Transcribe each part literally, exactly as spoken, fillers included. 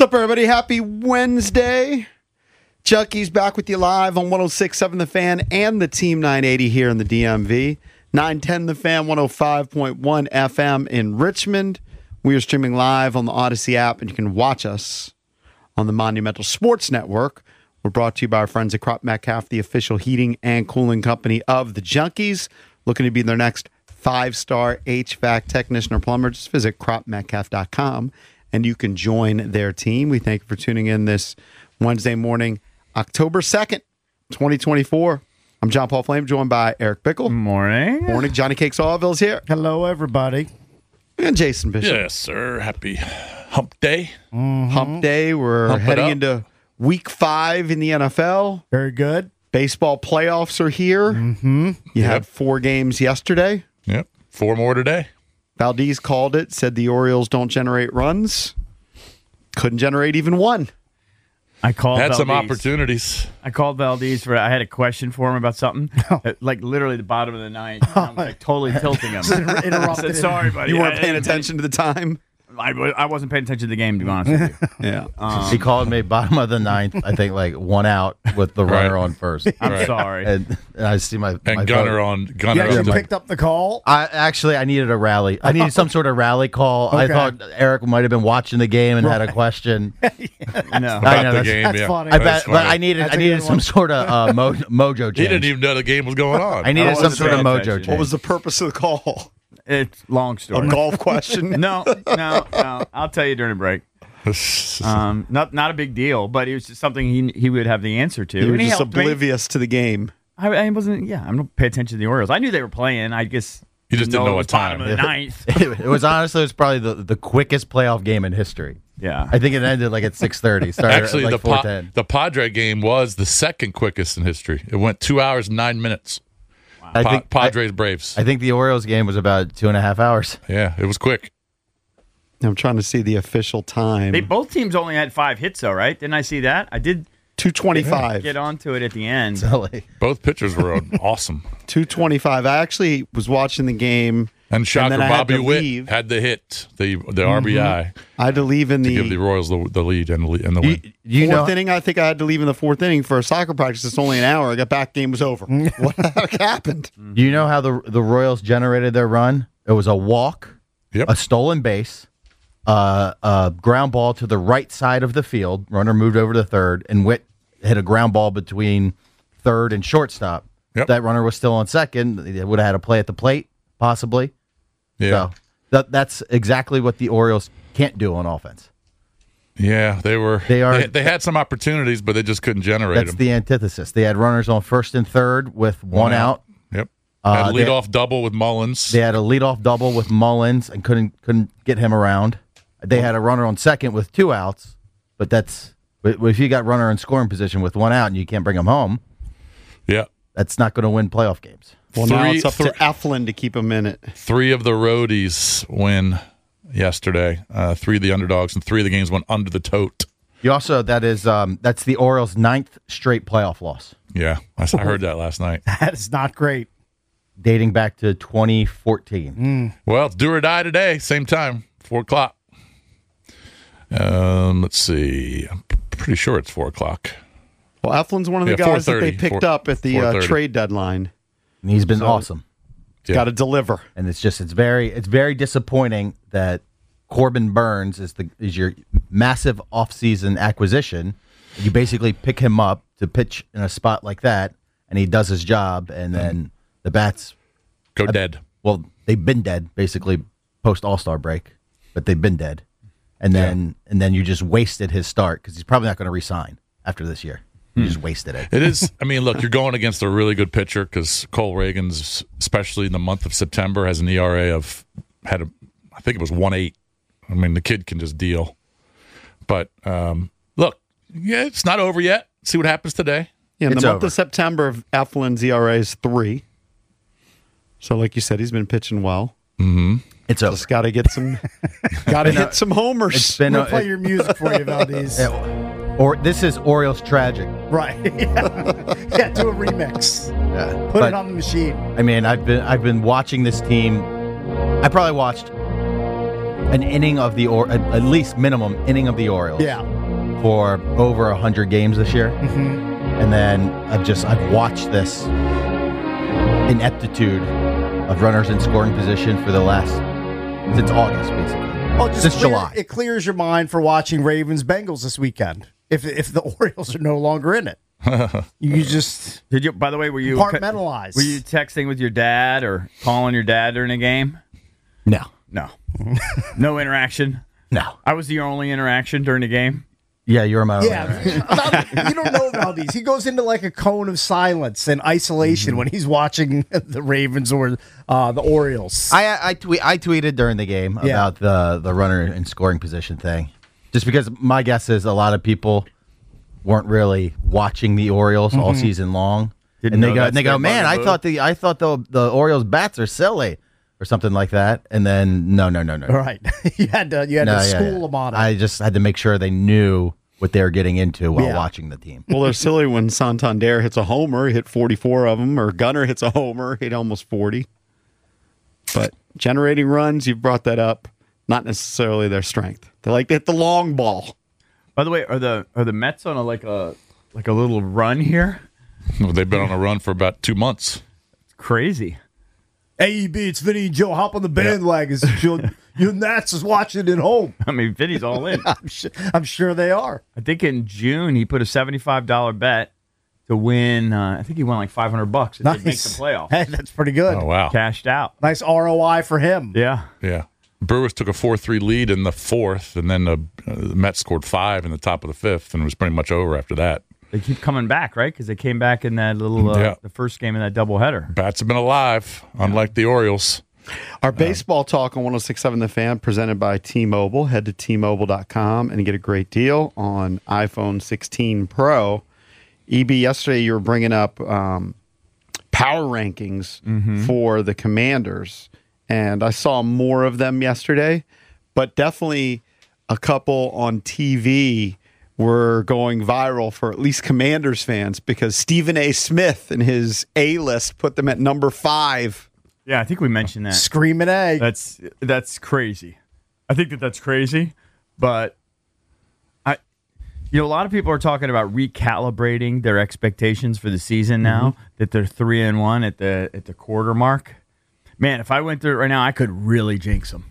What's up, everybody? Happy Wednesday. Chucky's back with you live on one oh six point seven The Fan and the Team nine eighty here in the D M V. nine ten The Fan, one oh five point one F M in Richmond. We are streaming live on the Odyssey app, and you can watch us on the Monumental Sports Network. We're brought to you by our friends at Crop Metcalf, the official heating and cooling company of the Junkies. Looking to be their next five-star H V A C technician or plumber, just visit crop metcalf dot com, and you can join their team. We thank you for tuning in this Wednesday morning, October second, twenty twenty-four. I'm John Paul Flame, joined by Eric Bickle. Morning. Morning. Johnny Cakes Allville's here. Hello, everybody. And Jason Bishop. Yes, sir. Happy hump day. Mm-hmm. Hump day. We're Hump it heading up. into week five in the N F L. Very good. Baseball playoffs are here. Mm-hmm. You Yep. had four games yesterday. Yep. Four more today. Valdez called it, said the Orioles don't generate runs. Couldn't generate even one. I called Had Valdez. some opportunities. I called Valdez for. I had a question for him about something, uh, like literally the bottom of the ninth. I was like totally tilting him. I Interrupted. said, "Sorry, buddy. You weren't I- paying I- attention to the time. I, I wasn't paying attention to the game, to be honest with you. Yeah. Um, He called me bottom of the ninth, I think like one out with the runner Right. on first. I'm Right. sorry. And, and I see my, And my Gunner phone. on Gunner Yeah, on you the, picked up the call. I actually I needed a rally. I needed some sort of rally call. I Okay. thought Eric might have been watching the game and had a question. no. I about know, the that's- game. that's yeah. funny. I That's bet, but funny. I needed That's I a needed good some one. sort of uh, mo- mojo change. He didn't even know the game was going on. I needed I some wasn't sort of paying mojo attention. change. What was the purpose of the call? It's long A story. golf question? No, no, no. I'll tell you during the break. Um, not not a big deal, but it was just something he he would have the answer to. You were And he just helped me. oblivious to the game. I, I wasn't. Yeah, I'm not pay attention to the Orioles. I knew they were playing. I guess You just didn't know it what was bottom time. of the ninth. it, it was honestly it was probably the, the quickest playoff game in history. Yeah. I think it ended like at six thirty. Started Actually, at like the four pa- ten. the Padre game was the second quickest in history. It went two hours and nine minutes. I Pa- think Padres Braves. I, I think the Orioles game was about two and a half hours. yeah, it was quick. I'm trying to see the official time. They both teams only had five hits, though, right? Didn't I see that? I did two twenty-five. get onto it at the end. Silly. Both pitchers were awesome. two twenty-five. I actually was watching the game. And shocker, then I had Bobby to Witt leave. had the hit, the the R B I, I had to leave in to give the the Royals the, the lead and the, le- and the You, win. you fourth know inning. I think I had to leave in the fourth inning for a soccer practice. It's only an hour. I got back. Game was over. What the heck happened? You know how the the Royals generated their run? It was a walk, Yep. a stolen base, uh, a ground ball to the right side of the field. Runner moved over to third, and Witt hit a ground ball between third and shortstop. Yep. If that runner was still on second, they would have had a play at the plate, possibly. Yeah. So that that's exactly what the Orioles can't do on offense. Yeah, they were. They are- They, they had some opportunities, but they just couldn't generate That's them. the antithesis. They had runners on first and third with one, out. Yep. Uh, had a they- leadoff double with Mullins. They had a leadoff double with Mullins and couldn't couldn't get him around. They had a runner on second with two outs, but that's but if you got runner in scoring position with one out and you can't bring him home, Yeah. that's not going to win playoff games. Well, now Three- it's up three- to Eflin to keep him in it. Three of the roadies win yesterday. Uh, three of the underdogs, and three of the games went under the tote. You also that is um, that's the Orioles' ninth straight playoff loss, Yeah, I, s- I heard that last night. That is not great. dating back to twenty fourteen. Well, it's do or die today, same time, four o'clock. Um, let's see. I'm pretty sure it's four o'clock. Well, Eflin's one of the Yeah, guys that they four thirty, picked four- up at the uh, four thirty. trade deadline. And he's been So- awesome. Yeah. Got to deliver. And it's just it's very it's very disappointing that Corbin Burns is the is your massive offseason acquisition. You basically pick him up to pitch in a spot like that, and he does his job, and then the bats Go dead. well they've been dead basically post All Star break, but they've been dead, and then and then you just wasted his start because he's probably not going to resign after this year. You just wasted it. It is. I mean, look, you're going against a really good pitcher because Cole Reagans, especially in the month of September, has an E R A of had a, I think it was one eight. I mean, the kid can just deal. But um, look, yeah, it's not over yet. See what happens today. Yeah, in It's the month over. of September, Eflin's E R A is three. So, like you said, he's been pitching well. It's over. Just got to get some, got to hit some homers. It's been We'll a, play your music for you, Valdez. or this is Orioles tragic. Right. yeah. yeah, do a remix. Yeah. Put But- it on the machine. I mean, I've been I've been watching this team. I probably watched an inning of the or at at least minimum inning of the Orioles. Yeah. For over a hundred games this year, Mm-hmm. and then I've just I've watched this ineptitude of runners in scoring position for the last since August, basically. Oh, just Since clear- July. It clears your mind for watching Ravens Bengals this weekend. If if the Orioles are no longer in it, you just Did you? By the way, were you compartmentalize. Were you texting with your dad or calling your dad during a game? No, No, no interaction. no. I was your only interaction during the game. Yeah, you're my Yeah, Val- you don't know Valdez. He goes into like a cone of silence and isolation Mm-hmm. when he's watching the Ravens or uh, the Orioles. I I, tweet, I tweeted during the game Yeah. about the the runner in scoring position thing, just because my guess is a lot of people weren't really watching the Orioles all season long, Didn't and they know go that's and they their go, man, I bugaboo." thought the I thought the the Orioles bats are silly or something like that, and then no no no no All right, you had to you had no to yeah, school yeah. them on it. I just had to make sure they knew what they were getting into while Yeah. watching the team. Well, they're silly when Santander hits a homer, he hit forty-four of them, or Gunner hits a homer, hit almost forty. But generating runs, you've brought that up, not necessarily their strength. They like to hit the long ball. By the way, are the are the Mets on a like a like a little run here? They've been on a run for about two months. It's crazy. A E B, it's Vinny and Joe. Hop on the bandwagon. Your, your Nats is watching at home. I mean, Vinny's all in. I'm sure, I'm sure they are. I think in June he put a seventy-five dollar bet to win. Uh, I think he won like five hundred bucks if they make the playoffs. Hey, that's pretty good. Oh, wow. Cashed out. Nice R O I for him. Yeah. Yeah. Brewers took a four three lead in the fourth, and then the, uh, the Mets scored five in the top of the fifth, and it was pretty much over after that. They keep coming back, right? Because they came back in that little uh, Yeah. the first game in that doubleheader. Bats have been alive, unlike the Orioles. Our baseball talk on one oh six point seven The Fan presented by T-Mobile. Head to T Mobile dot com and get a great deal on iPhone sixteen Pro. E B, yesterday you were bringing up um, power rankings for the Commanders, and I saw more of them yesterday, but definitely a couple on T V were going viral for at least Commanders fans because Stephen A. Smith and his A-list put them at number five. Yeah, I think we mentioned that. Screaming egg. That's that's crazy. I think that that's crazy, but I, you know, a lot of people are talking about recalibrating their expectations for the season now that they're three and one at the at the quarter mark. Man, if I went through it right now, I could really jinx them.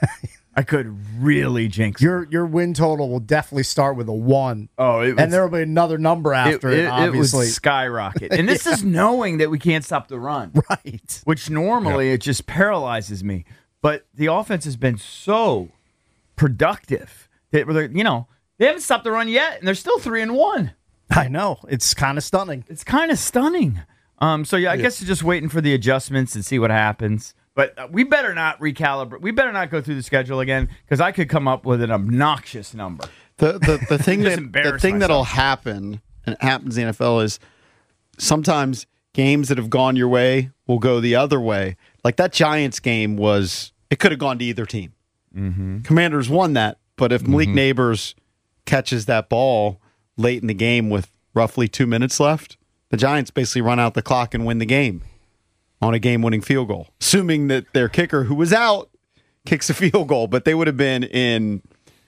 I could really jinx 'em. Your your win total will definitely start with a one. Oh, it was, and there will be another number after it, it, it, it obviously. was skyrocket. And this is knowing that we can't stop the run. right. Which normally it just paralyzes me. But the offense has been so productive that they're, you know, they haven't stopped the run yet, and they're still three and one. I know. It's kind of stunning. It's kind of stunning. Um, so yeah, I guess it's just waiting for the adjustments and see what happens. But uh, we better not recalibrate. We better not go through the schedule again because I could come up with an obnoxious number. The the, the thing Just that the embarrass thing that'll myself. happen, and it happens in the N F L, is sometimes games that have gone your way will go the other way. Like that Giants game was, it could have gone to either team. Mm-hmm. Commanders won that, but if Malik Neighbors catches that ball late in the game with roughly two minutes left, the Giants basically run out the clock and win the game on a game-winning field goal, assuming that their kicker, who was out, kicks a field goal. But they would have been in,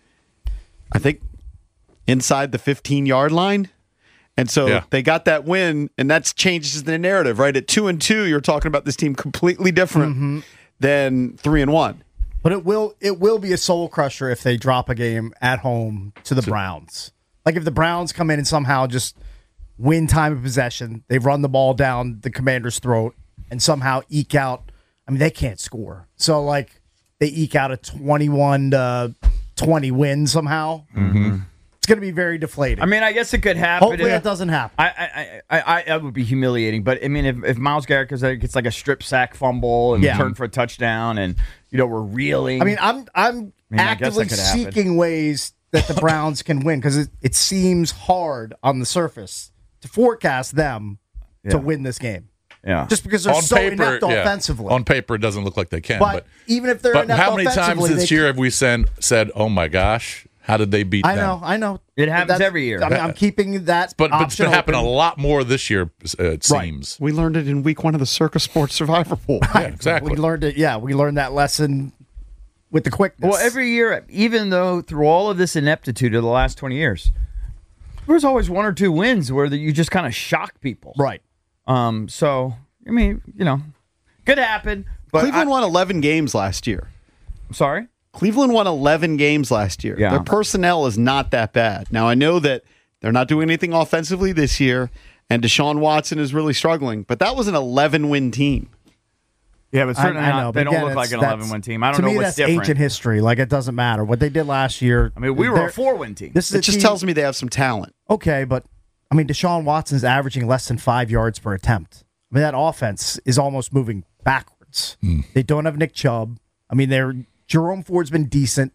I think, inside the fifteen-yard line. And so Yeah. they got that win, and that changes the narrative, right? At two and two, you're talking about this team completely different than three and one. But it will it will be a soul crusher if they drop a game at home to the Browns. Like if the Browns come in and somehow just win time of possession, they run the ball down the Commander's throat and somehow eke out. I mean, they can't score. So like they eke out a twenty-one to twenty win somehow. Mm-hmm. It's going to be very deflating. I mean, I guess it could happen. Hopefully that doesn't happen. I, I, I, I, that would be humiliating. But I mean, if, if Myles Garrett gets like, gets like a strip sack fumble and Yeah. turn for a touchdown, and you know we're reeling. I mean, I'm I'm I mean, I guess actively that could happen. seeking ways that the Browns can win because it, it seems hard on the surface to forecast them to Yeah. win this game. yeah, Just because they're on so paper, inept yeah. offensively. On paper, it doesn't look like they can. but, But, even if they're but inept how many times offensively, this they- year have we said, said, "Oh my gosh, how did they beat I them?" know, I know. It happens That's- every year. I mean, I'm keeping that. But, but it's option been happening a open. lot more this year. Uh, it Right. seems. We learned it in week one of the Circus Sports Survivor Pool. Yeah, exactly. We learned it. Yeah, we learned that lesson with the quickness. Well, every year, even though through all of this ineptitude of the last twenty years, there's always one or two wins where the, you just kind of shock people. right. Um. So, I mean, you know, could happen. But Cleveland I, won eleven games last year. I'm sorry? Cleveland won eleven games last year. Yeah. Their personnel is not that bad. Now, I know that they're not doing anything offensively this year, and Deshaun Watson is really struggling, but that was an eleven-win team. Yeah, but I, certainly I not, know, they but don't again, look like it's- an that's- eleven-win team. I don't to know me, what's that's different. ancient history. Like, it doesn't matter. What they did last year. I mean, we were they're- a four-win team. This is a It just team- tells me they have some talent. Okay, but I mean, Deshaun Watson's averaging less than five yards per attempt. I mean, that offense is almost moving backwards. They don't have Nick Chubb. I mean, they're Jerome Ford's been decent.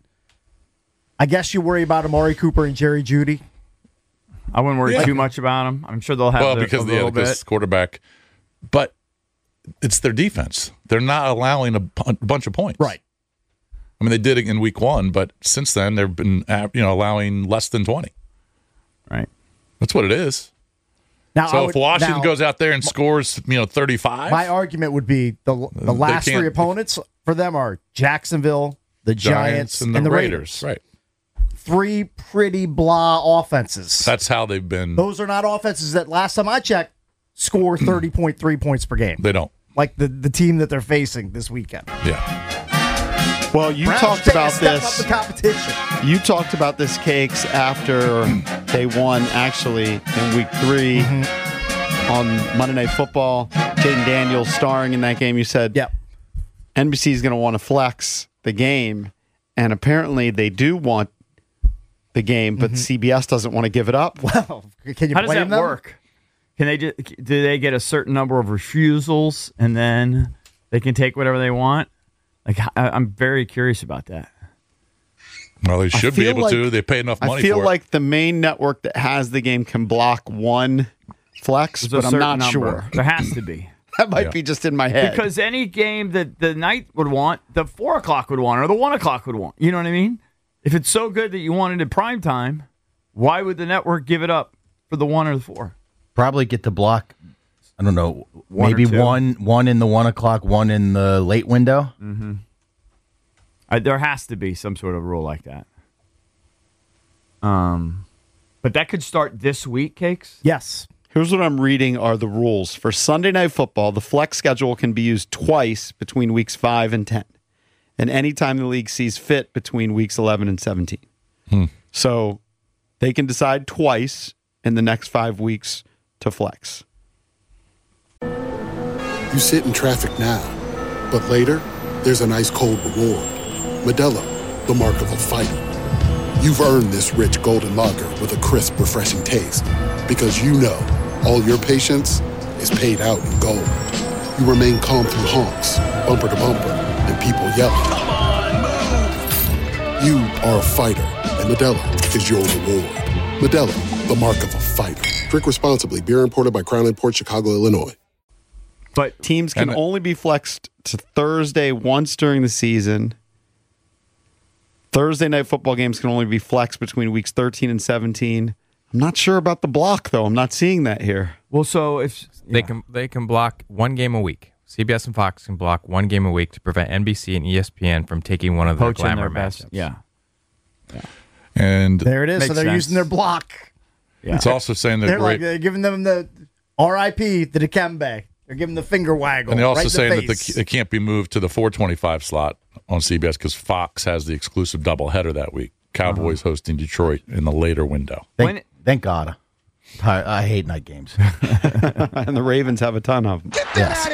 I guess you worry about Amari Cooper and Jerry Jeudy. I wouldn't worry Yeah. too much about them. I'm sure they'll have Well, the, because a the little other bit. quarterback, but it's their defense. They're not allowing a bu- bunch of points. Right. I mean, they did it in week one, but since then they've been uh, you know allowing less than twenty. Right. That's what it is. Now, I So would- if Washington now, goes out there and scores, you know, thirty-five, my argument would be the the last can't- three opponents for them are Jacksonville, the Giants, and the, Raiders. Right. Three pretty blah offenses. That's how they've been. Those are not offenses that last time I checked score thirty point three points per game. They don't. Like the, the team that they're facing this weekend. Yeah. Well, you Browns talked take a about step this. Up the competition. You talked about this, Cakes, after they won, actually, in week three on Monday Night Football. Jaden Daniels starring in that game. You said Yep. N B C is going to want to flex the game, and apparently they do want the game, but C B S doesn't want to give it up. Well, can you How does blame that them? work? Can they just, do they get a certain number of refusals and then they can take whatever they want? Like I, I'm very curious about that. Well, they should be feel able like- to. They pay enough money I feel for it. like the main network that has the game can block one flex, There's a but I'm certain not number. sure. There has to be. That might Yeah. be just in my head. Because any game that the night would want, the four o'clock would want, or the one o'clock would want. You know what I mean? If it's so good that you want it in prime time, why would the network give it up for the one or the four? Probably get to block. I don't know. One or maybe two. one one in the one o'clock, one in the late window. I, there has to be some sort of rule like that. Um, but that could start this week, Cakes. Yes. Here's what I'm reading are the rules. For Sunday Night Football, the flex schedule can be used twice between weeks five and ten, and anytime the league sees fit between weeks eleven and seventeen. So they can decide twice in the next five weeks to flex. You sit in traffic now, but later, there's an ice cold reward. Modelo, the mark of a fighter. You've earned this rich golden lager with a crisp, refreshing taste. Because you know, all your patience is paid out in gold. You remain calm through honks, bumper to bumper, and people yelling. Come on, move! You are a fighter, and Modelo is your reward. Modelo, the mark of a fighter. Drink responsibly. Beer imported by Crown Imports, Chicago, Illinois. But Teams can And- only be flexed to Thursday once during the season. Thursday night football games can only be flexed between weeks thirteen and seventeen. I'm not sure about the block, though. I'm not seeing that here. well, so if They yeah. can they can block one game a week. C B S and Fox can block one game a week to prevent N B C and E S P N from taking one of their poach in glamour their best, matchups. yeah, And There it is. so Makes they're sense. using their block. yeah. it's also saying that They're right, like they're giving them the R I P the Dikembe. They're giving the finger waggle. and they're also right in saying the that face. the, it can't be moved to the four twenty-five slot on C B S because Fox has the exclusive doubleheader that week. Cowboys hosting Detroit in the later window. Thank, When- thank God. I, I hate night games. And the Ravens have a ton of them. Yes.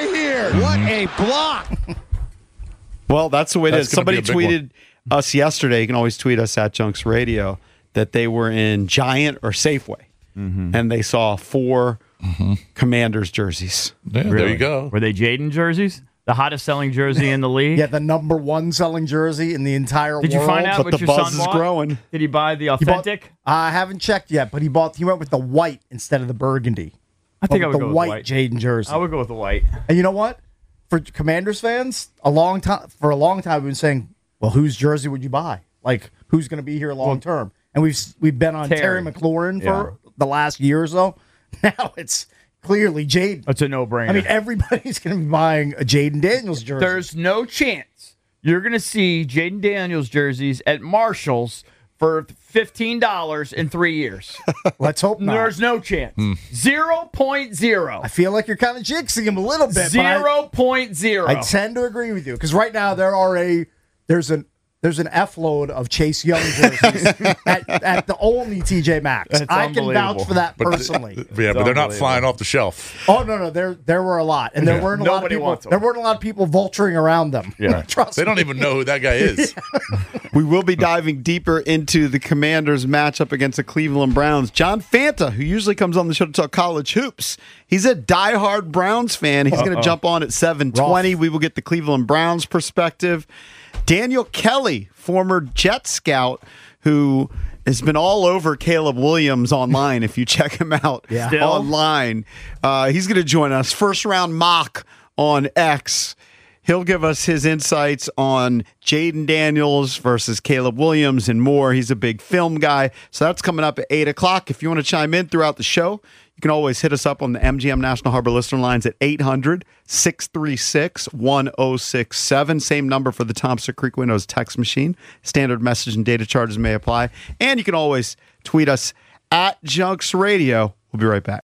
Well, that's the way it That's is. gonna be Somebody a big tweeted us yesterday. You can always tweet us at Junks Radio that they were in Giant or Safeway, and they saw four Commanders jerseys. Yeah, there Really? you go. Were they Jaden jerseys? The hottest selling jersey in the league? yeah, the number one selling jersey in the entire Did world. you find out but what the your buzz son is bought? growing. Did he buy the He bought- authentic? I haven't checked yet, but he bought. He went with the white instead of the burgundy. I think I Went would with go the with white the white. Jaden jersey. I would go with the white. And you know what? For Commanders fans, a long time for a long time we've been saying, "Well, whose jersey would you buy? Like, who's going to be here long term?" And we've we've been on Terry, Terry. McLaurin for Yeah. the last year or so. Now it's clearly Jaden. That's a no-brainer. I mean, everybody's going to be buying a Jaden Daniels jersey. there's no chance you're going to see Jaden Daniels jerseys at Marshall's for fifteen dollars in three years. Let's hope not. There's no chance. zero point zero. I feel like you're kind of jinxing him a little bit. zero point zero. I, I tend to agree with you because right now there are a there's an there's an F load of Chase Young jerseys at, at the only T J Maxx. That's I can vouch unbelievable. for that But th- personally. yeah, but they're not flying off the shelf. Oh no, no, there there were a lot, and there weren't a lot of Nobody people. wants them. There weren't a lot of people vulturing around them. Yeah. Trust They me. don't even know who that guy is. We will be diving deeper into the Commanders' matchup against the Cleveland Browns. John Fanta, who usually comes on the show to talk college hoops, he's a diehard Browns fan. He's going to jump on at seven twenty. We will get the Cleveland Browns perspective. Daniel Kelly, former Jet scout, who has been all over Caleb Williams online. If you check him out Yeah. Still? online, uh, he's going to join us. First round mock on X. He'll give us his insights on Jaden Daniels versus Caleb Williams and more. He's a big film guy. So that's coming up at eight o'clock. If you want to chime in throughout the show, you can always hit us up on the M G M National Harbor listener lines at eight hundred, six three six, one oh six seven. Same number for the Thompson Creek Windows text machine. Standard message and data charges may apply. And you can always tweet us at Junks Radio. We'll be right back.